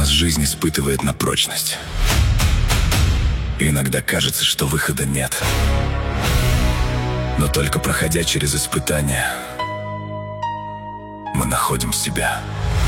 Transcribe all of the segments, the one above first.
нас жизнь испытывает на прочность. И иногда кажется, что выхода нет. Но только проходя через испытания, мы находим себя.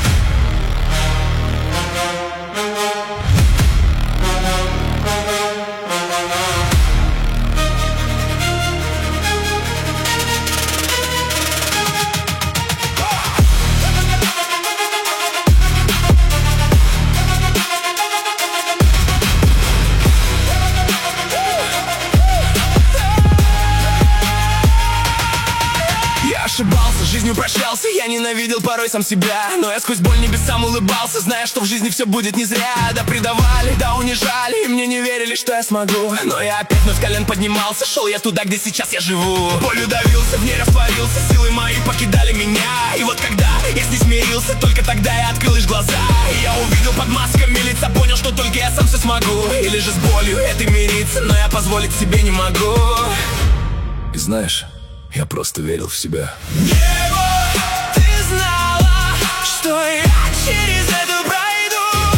Ошибался, жизнью прощался, я ненавидел порой сам себя. Но я сквозь боль небесам улыбался, зная, что в жизни все будет не зря. Да предавали, да унижали, и мне не верили, что я смогу. Но я опять вновь с колен поднимался, шел я туда, где сейчас я живу. Болью давился, в ней растворился, силы мои покидали меня. И вот когда я с ней смирился, только тогда я открыл лишь глаза. И я увидел под масками лица, понял, что только я сам все смогу. Или же с болью этой мириться, но я позволить себе не могу. И знаешь, я просто верил в себя. Небо, ты знала, что я через это пройду.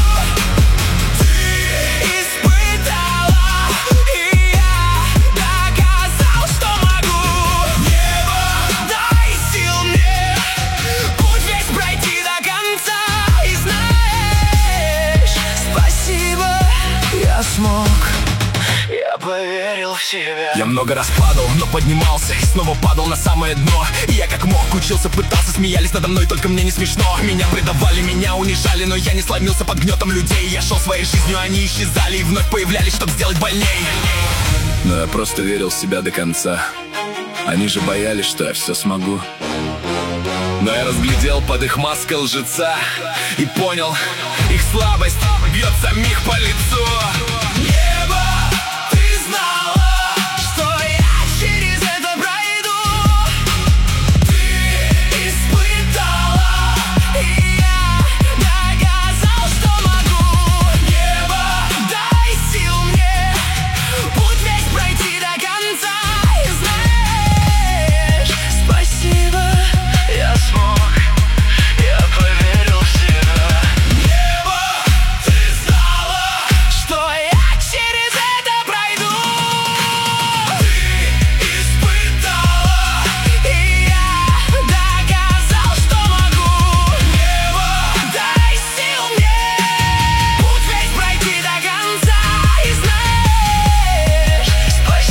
Ты испытала, и я доказал, что могу. Небо, дай сил мне путь весь пройти до конца. И знаешь, спасибо, я смог. Я поверил в себя. Я много раз падал, но поднимался и снова падал на самое дно. И я как мог учился, пытался, смеялись надо мной, только мне не смешно. Меня предавали, меня унижали, но я не сломился под гнетом людей. Я шел своей жизнью, они исчезали и вновь появлялись, чтобы сделать больней. Но я просто верил в себя до конца. Они же боялись, что я все смогу. Но я разглядел под их маской лжеца и понял, их слабость бьет самих по лицу.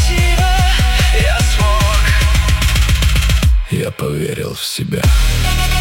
Я поверил в себя.